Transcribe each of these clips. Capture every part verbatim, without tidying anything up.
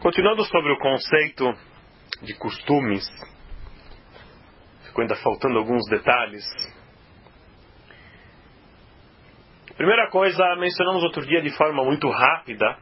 Continuando sobre o conceito de costumes, ficou ainda faltando alguns detalhes. Primeira coisa, mencionamos outro dia de forma muito rápida.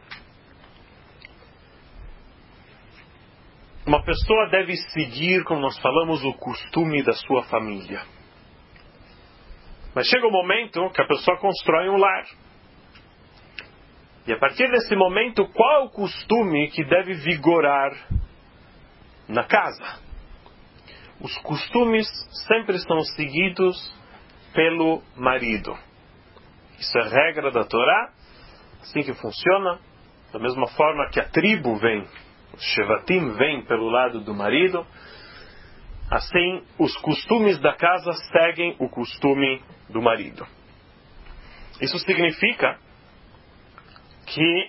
Uma pessoa deve seguir, como nós falamos, o costume da sua família. Mas chega um momento que a pessoa constrói um lar. E a partir desse momento, qual é o costume que deve vigorar na casa? Os costumes sempre são seguidos pelo marido. Isso é regra da Torá, assim que funciona. Da mesma forma que a tribo vem, os Shevatim vêm pelo lado do marido, assim os costumes da casa seguem o costume do marido. Isso significa que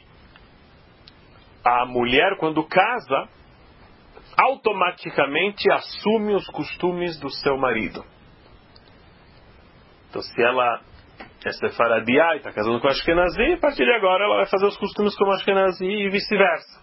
a mulher, quando casa, automaticamente assume os costumes do seu marido. Então, se ela é sefaradiá e está casando com Ashkenazi, a partir de agora ela vai fazer os costumes como Ashkenazi e vice-versa.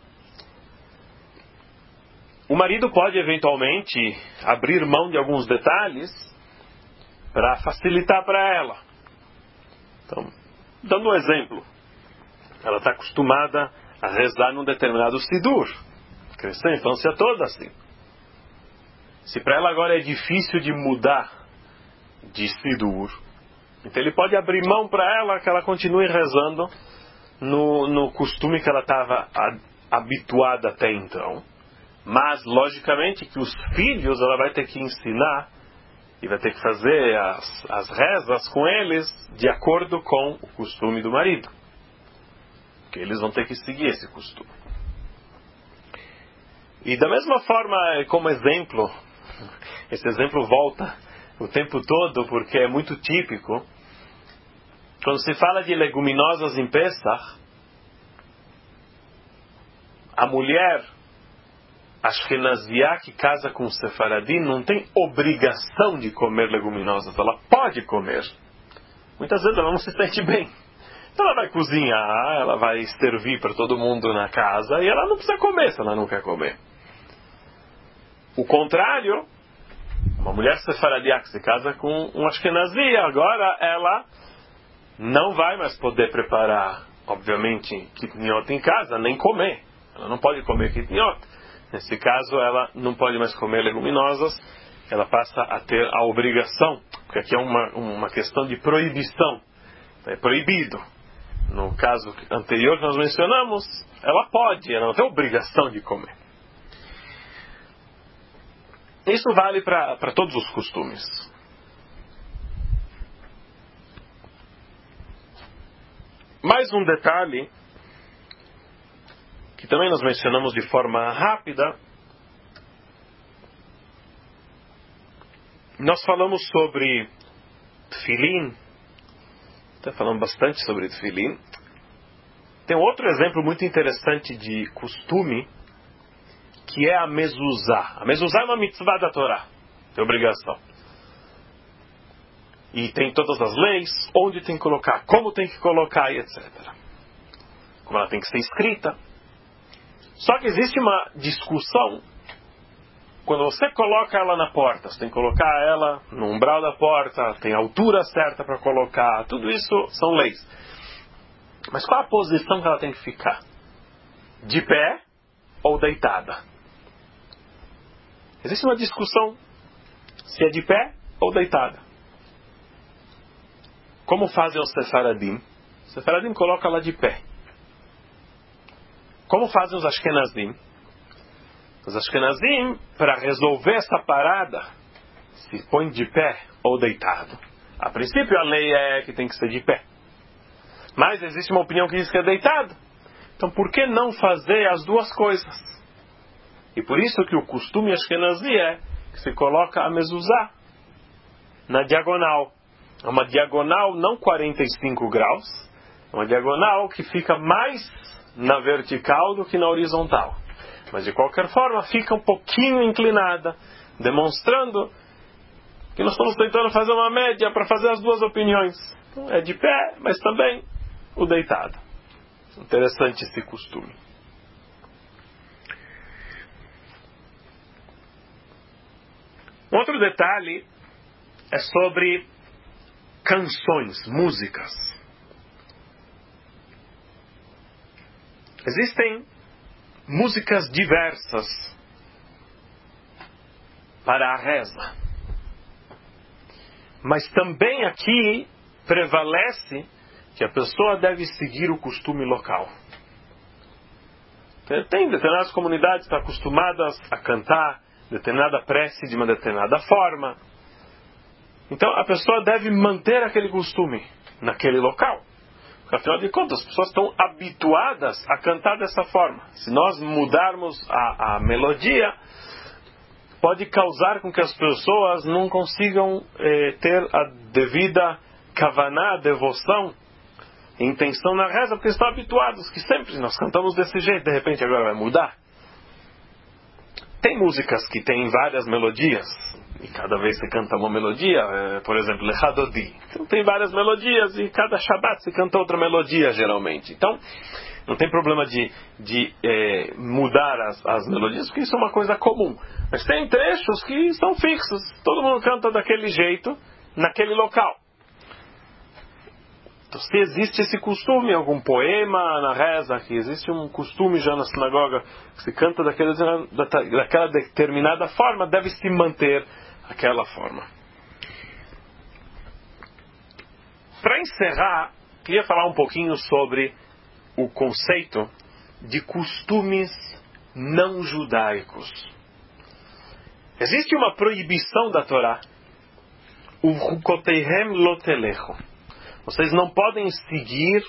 O marido pode, eventualmente, abrir mão de alguns detalhes para facilitar para ela. Então, dando um exemplo. Ela está acostumada a rezar num determinado sidur. Cresceu a infância toda assim. Se para ela agora é difícil de mudar de sidur, então ele pode abrir mão para ela que ela continue rezando no, no costume que ela estava habituada até então. Mas, logicamente, que os filhos ela vai ter que ensinar e vai ter que fazer as, as rezas com eles de acordo com o costume do marido. Porque eles vão ter que seguir esse costume. E da mesma forma, como exemplo, esse exemplo volta o tempo todo porque é muito típico. Quando se fala de leguminosas em Pesach, a mulher Ashkenaziá que casa com o Sefaradim não tem obrigação de comer leguminosas. Ela pode comer. Muitas vezes ela não se sente bem. Então ela vai cozinhar, ela vai servir para todo mundo na casa e ela não precisa comer se ela não quer comer. O contrário, uma mulher sefaradiá que se casa com um Ashkenazi, agora ela não vai mais poder preparar, obviamente, kitniot em casa, nem comer. Ela não pode comer kitniot. Nesse caso, ela não pode mais comer leguminosas, ela passa a ter a obrigação, porque aqui é uma, uma questão de proibição. É proibido. No caso anterior que nós mencionamos, ela pode, ela não tem obrigação de comer. Isso vale para todos os costumes. Mais um detalhe, que também nós mencionamos de forma rápida, nós falamos sobre Tfilin, até falamos bastante sobre Tfilin. Tem outro exemplo muito interessante de costume, que é a mezuzá. A mezuzá é uma mitzvah da Torá, é obrigação. E tem todas as leis, onde tem que colocar, como tem que colocar e etcétera. Como ela tem que ser escrita. Só que existe uma discussão, quando você coloca ela na porta, você tem que colocar ela no umbral da porta, tem a altura certa para colocar, tudo isso são leis. Mas qual a posição que ela tem que ficar? De pé ou deitada? Existe uma discussão se é de pé ou deitada. Como fazem os Sefaradim? Os Sefaradim colocam ela de pé. Como fazem os Ashkenazim? Os Ashkenazim, para resolver essa parada, se põe de pé ou deitado. A princípio a lei é que tem que ser de pé. Mas existe uma opinião que diz que é deitado. Então por que não fazer as duas coisas? E por isso que o costume Ashkenazi é que se coloca a mezuzá na diagonal. É uma diagonal não quarenta e cinco graus, é uma diagonal que fica mais na vertical do que na horizontal. Mas de qualquer forma fica um pouquinho inclinada, demonstrando que nós estamos tentando fazer uma média para fazer as duas opiniões. Então, é de pé, mas também o deitado. Interessante esse costume. Um outro detalhe é sobre canções, músicas. Existem músicas diversas para a reza. Mas também aqui prevalece que a pessoa deve seguir o costume local. Tem determinadas comunidades que estão acostumadas a cantar determinada prece de uma determinada forma. Então a pessoa deve manter aquele costume naquele local. Porque, afinal de contas, as pessoas estão habituadas a cantar dessa forma. Se nós mudarmos a, a melodia, pode causar com que as pessoas não consigam eh, ter a devida kavaná, devoção, intenção na reza, porque estão habituados, que sempre nós cantamos desse jeito, de repente agora vai mudar. Tem músicas que têm várias melodias, e cada vez se canta uma melodia, é, por exemplo, Lechadodi. Então tem várias melodias, e cada Shabbat se canta outra melodia, geralmente. Então, não tem problema de, de é, mudar as, as melodias, porque isso é uma coisa comum. Mas tem trechos que são fixos, todo mundo canta daquele jeito, naquele local. Então, se existe esse costume, algum poema na reza, que existe um costume já na sinagoga, que se canta daquele, daquela determinada forma, deve se manter aquela forma. Para encerrar, queria falar um pouquinho sobre o conceito de costumes não judaicos. Existe uma proibição da Torá, o Chukoteihem lo telecho. Vocês não podem seguir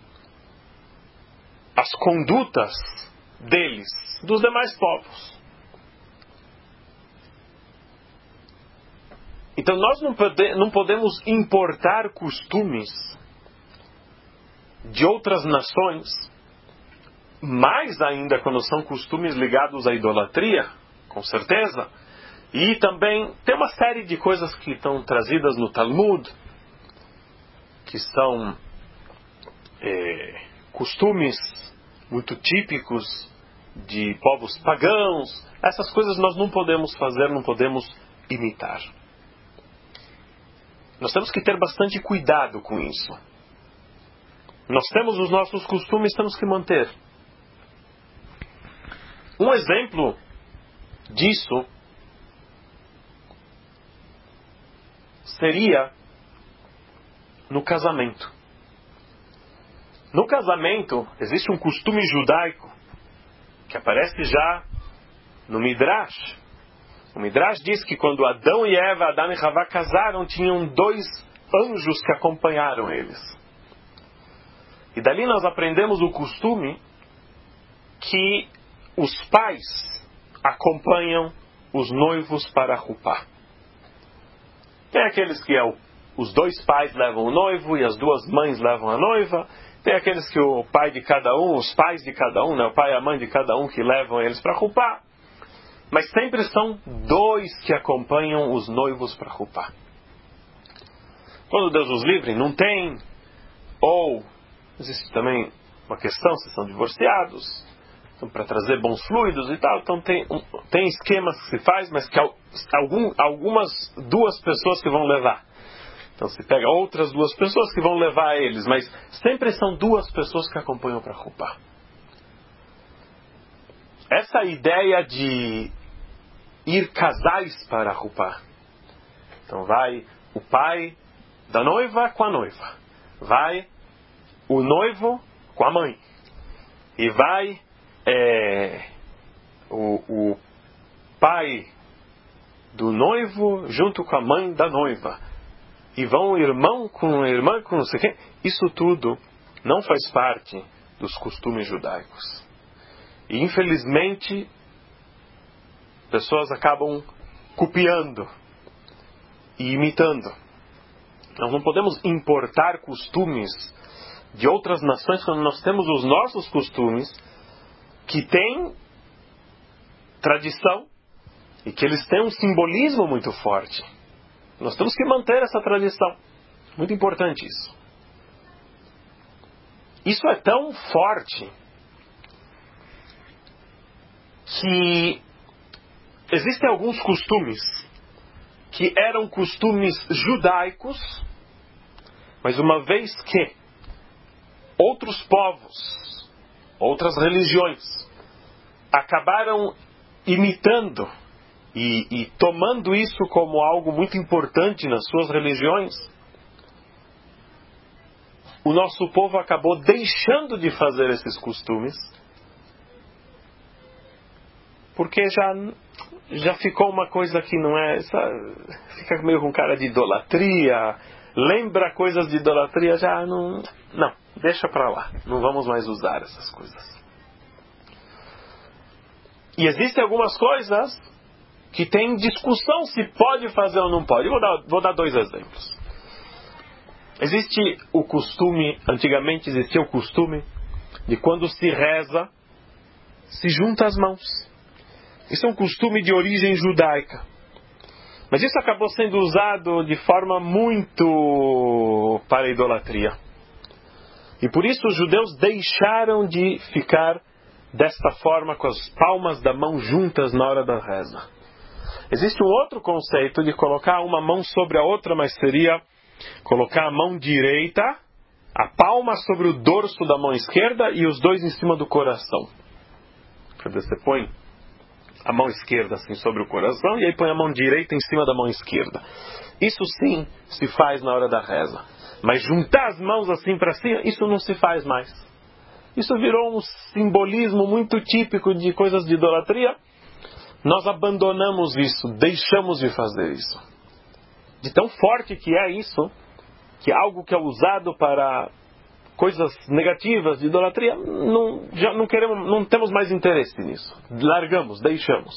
as condutas deles, dos demais povos. Então nós não, pode, não podemos importar costumes de outras nações, mais ainda quando são costumes ligados à idolatria, com certeza. E também tem uma série de coisas que estão trazidas no Talmud, que são é, costumes muito típicos de povos pagãos. Essas coisas nós não podemos fazer, não podemos imitar. Nós temos que ter bastante cuidado com isso. Nós temos os nossos costumes, temos que manter. Um exemplo disso seria no casamento. No casamento, existe um costume judaico que aparece já no Midrash. O Midrash diz que quando Adão e Eva, Adão e Havá casaram, tinham dois anjos que acompanharam eles. E dali nós aprendemos o costume que os pais acompanham os noivos para a Rupá. Tem aqueles que é o Os dois pais levam o noivo e as duas mães levam a noiva. Tem aqueles que o pai de cada um, os pais de cada um, né, o pai e a mãe de cada um que levam eles para a Rupá. Mas sempre são dois que acompanham os noivos para a Rupá. Quando Deus os livre, não tem. Ou existe também uma questão se são divorciados, então, para trazer bons fluidos e tal. Então tem, um, tem esquemas que se faz, mas que algum, algumas duas pessoas que vão levar. Então se pega outras duas pessoas que vão levar eles, mas sempre são duas pessoas que acompanham para a Rupá. Essa ideia de ir casais para a Rupá. Então vai o pai da noiva com a noiva. Vai o noivo com a mãe. E vai é, o, o pai do noivo junto com a mãe da noiva. E vão o irmão com a irmã com não sei quem. Isso tudo não faz parte dos costumes judaicos. E infelizmente pessoas acabam copiando e imitando. Nós não podemos importar costumes de outras nações quando nós temos os nossos costumes que têm tradição e que eles têm um simbolismo muito forte. Nós temos que manter essa tradição. Muito importante isso. Isso é tão forte que existem alguns costumes que eram costumes judaicos, mas uma vez que outros povos, outras religiões, acabaram imitando e, e tomando isso como algo muito importante nas suas religiões, o nosso povo acabou deixando de fazer esses costumes, porque já, já ficou uma coisa que não é... Fica meio com cara de idolatria, lembra coisas de idolatria, já não... Não, deixa pra lá, não vamos mais usar essas coisas. E existem algumas coisas que tem discussão se pode fazer ou não pode. Eu vou dar, vou dar dois exemplos. Existe o costume, antigamente existia o costume de quando se reza, se junta as mãos. Isso é um costume de origem judaica. Mas isso acabou sendo usado de forma muito para a idolatria. E por isso os judeus deixaram de ficar desta forma com as palmas da mão juntas na hora da reza. Existe um outro conceito de colocar uma mão sobre a outra, mas seria colocar a mão direita, a palma sobre o dorso da mão esquerda e os dois em cima do coração. Quer dizer, você põe a mão esquerda assim sobre o coração e aí põe a mão direita em cima da mão esquerda. Isso sim se faz na hora da reza. Mas juntar as mãos assim para cima, isso não se faz mais. Isso virou um simbolismo muito típico de coisas de idolatria. Nós abandonamos isso, deixamos de fazer isso. De tão forte que é isso, que algo que é usado para coisas negativas de idolatria, não, já não queremos, não temos mais interesse nisso. Largamos, deixamos.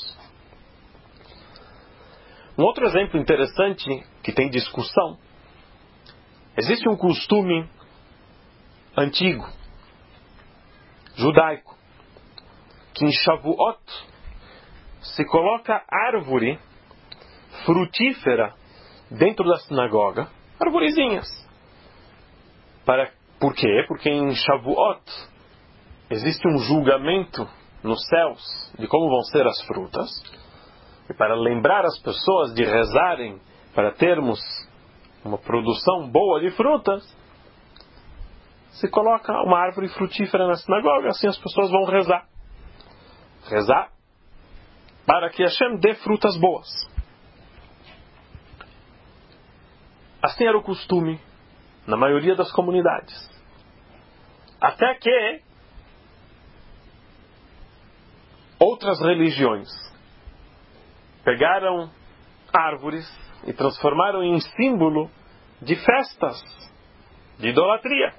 Um outro exemplo interessante que tem discussão. Existe um costume antigo, judaico, que em Shavuot se coloca árvore frutífera dentro da sinagoga, arvorezinhas. Para, por quê? Porque em Shavuot existe um julgamento nos céus de como vão ser as frutas. E para lembrar as pessoas de rezarem para termos uma produção boa de frutas, se coloca uma árvore frutífera na sinagoga, assim as pessoas vão rezar. Rezar para que Hashem dê frutas boas. Assim era o costume na maioria das comunidades. Até que outras religiões pegaram árvores e transformaram em símbolo de festas, de idolatria.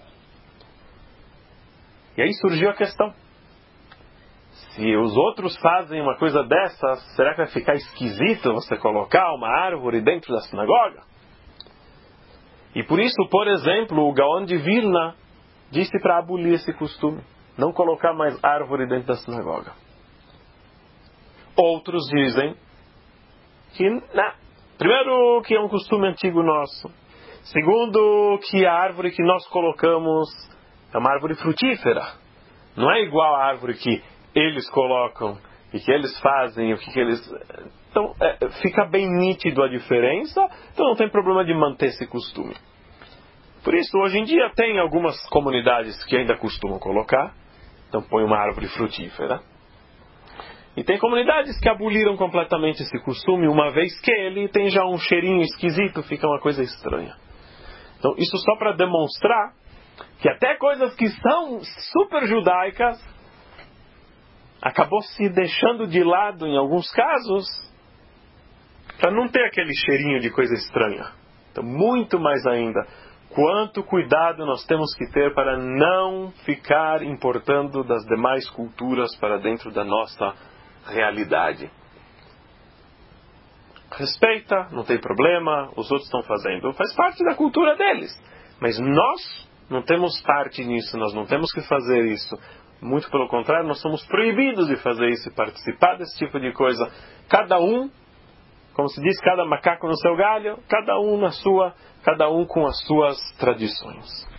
E aí surgiu a questão. Se os outros fazem uma coisa dessas, será que vai ficar esquisito você colocar uma árvore dentro da sinagoga? E por isso, por exemplo, o Gaon de Vilna disse para abolir esse costume. Não colocar mais árvore dentro da sinagoga. Outros dizem que, não. Primeiro, que é um costume antigo nosso. Segundo, que a árvore que nós colocamos é uma árvore frutífera. Não é igual à árvore que eles colocam e que eles fazem. O que, que eles... Então, é, fica bem nítido a diferença. Então, não tem problema de manter esse costume. Por isso, hoje em dia, tem algumas comunidades que ainda costumam colocar. Então, põe uma árvore frutífera. E tem comunidades que aboliram completamente esse costume, uma vez que ele tem já um cheirinho esquisito, fica uma coisa estranha. Então, isso só para demonstrar que até coisas que são super judaicas acabou se deixando de lado em alguns casos para não ter aquele cheirinho de coisa estranha. Então, muito mais ainda, quanto cuidado nós temos que ter para não ficar importando das demais culturas para dentro da nossa realidade. Respeita, não tem problema, os outros estão fazendo, faz parte da cultura deles. Mas nós não temos parte nisso, nós não temos que fazer isso. Muito pelo contrário, nós somos proibidos de fazer isso e participar desse tipo de coisa. Cada um, como se diz, cada macaco no seu galho, cada um na sua, cada um com as suas tradições.